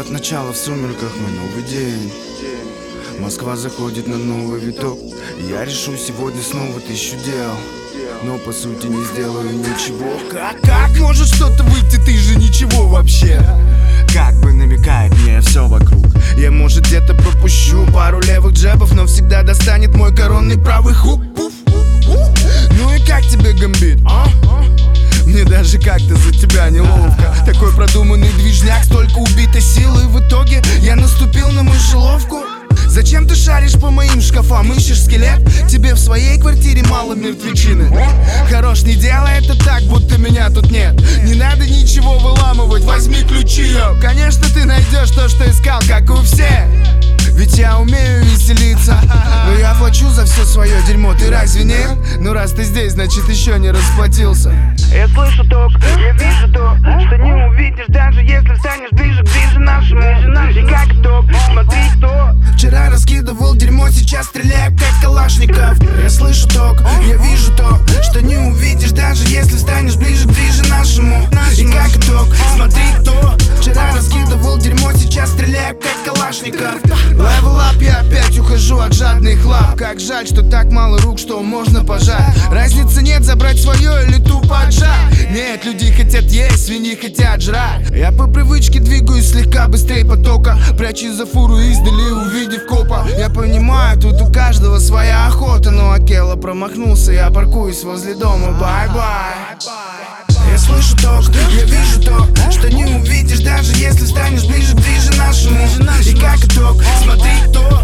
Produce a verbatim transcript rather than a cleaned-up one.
от начала в сумерках мой новый день. Москва заходит на новый виток. Я решу сегодня снова тысячу дел, но по сути не сделаю ничего. Как, как может что-то выйти, ты же ничего вообще. Как бы намекает мне все вокруг. Я может где-то пропущу пару левых джебов, но всегда достанет мой коронный правый хук. Ну и как тебе гамбит, а? Мне даже как-то за тебя неловко. Такой продуманный движняк, столько убитой силы, и в итоге я наступил на мышеловку. Зачем ты шаришь по моим шкафам, ищешь скелет? Тебе в своей квартире мало мертвечины. Хорош, не делай это так, будто меня тут нет. Не надо ничего выламывать, возьми ключи. Конечно, ты найдешь то, что искал, как и у всех. Ведь я умею веселиться, но я плачу за все свое дерьмо, ты разве нет? Ну раз ты здесь, значит еще не расплатился. Я слышу ток, я вижу то, что не увидишь, даже если станешь ближе к ближе нашему. И как итог, смотри кто. Вчера раскидывал дерьмо, сейчас стреляю как калашников. Я слышу ток, я вижу то, что не увидишь, даже если станешь ближе к ближе нашему. И как итог, смотри кто. Вчера раскидывал дерьмо, сейчас стреляю как калашников. Левел ап, я опять ухожу от жадных лап. Как жаль, что так мало рук, что можно пожать. Разницы нет, забрать свое или тупо отжать. Нет, люди хотят есть, свиньи хотят жрать. Я по привычке двигаюсь слегка быстрее потока, прячусь за фуру издали, увидев копа. Я понимаю, тут у каждого своя охота, но Акела промахнулся, я паркуюсь возле дома. Бай-бай. Я слышу ток, я вижу то, что не увидишь, даже если станешь ближе к ближе нашему. И как итог, смотри кто.